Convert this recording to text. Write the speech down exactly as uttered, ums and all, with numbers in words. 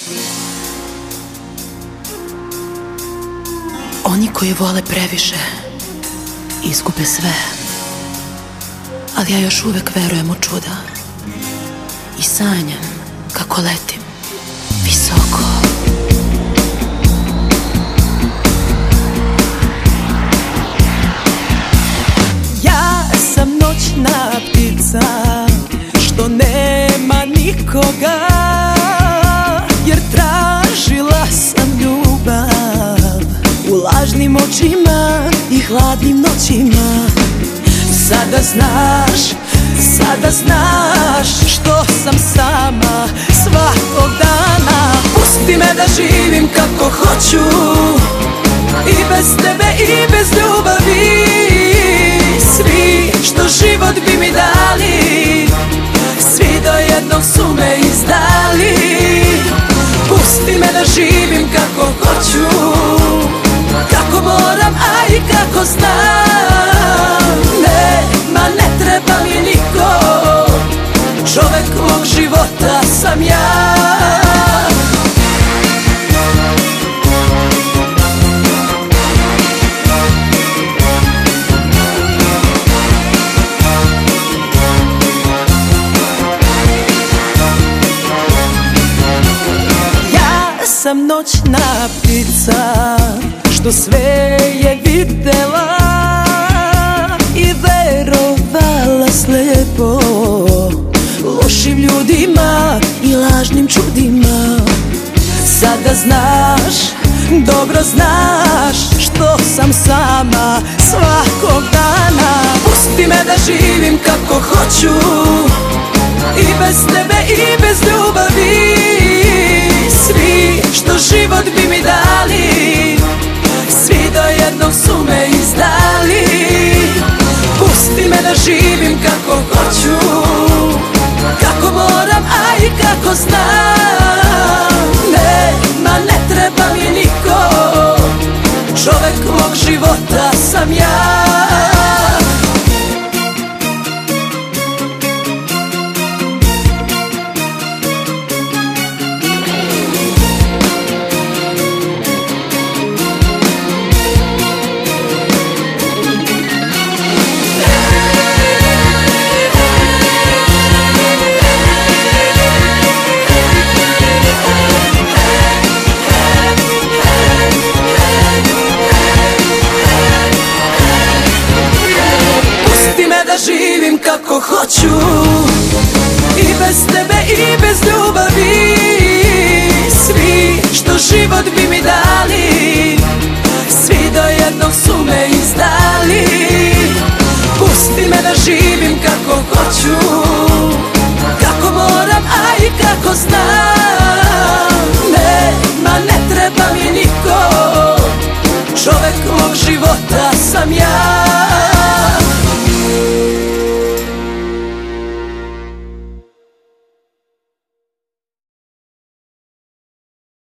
Oni koji vole previše izgube sve, ali ja još uvek verujem u čuda i sanjam kako letim visoko. Ja sam noćna ptica što nema nikoga, jer tražila sam ljubav u lažnim očima i hladnim noćima. Sada znaš, sada znaš što sam sama svakog dana. Pusti me da živim kako hoću, i bez tebe i bez ljubavi. Svi što život bi mi dali, svi do jednog su me izdali. Pusti me da živim kako hoću, kako moram, a i kako znam. Ne, ma ne treba mi niko, čovek mog života sam ja. Sam noćna ptica što sve je videla i verovala slepo lošim ljudima i lažnim čudima. Sada znaš, dobro znaš što sam sama svakog dana. Pusti me da živim kako hoću, i bez tebe i bez ljubavi. Svi što život bi mi dali, svi do jednog su me izdali. Pusti me da živim kako hoću, kako moram, a i kako znam. Ne, ma ne treba mi niko, čovek mog života sam ja. Živim kako hoću, i bez tebe i bez ljubavi. Svi što život bi mi dali, svi do jednog su me izdali. Pusti me da živim kako hoću, kako moram, a i kako znam. Ne, ma ne treba mi niko, čovek mog života sam ja.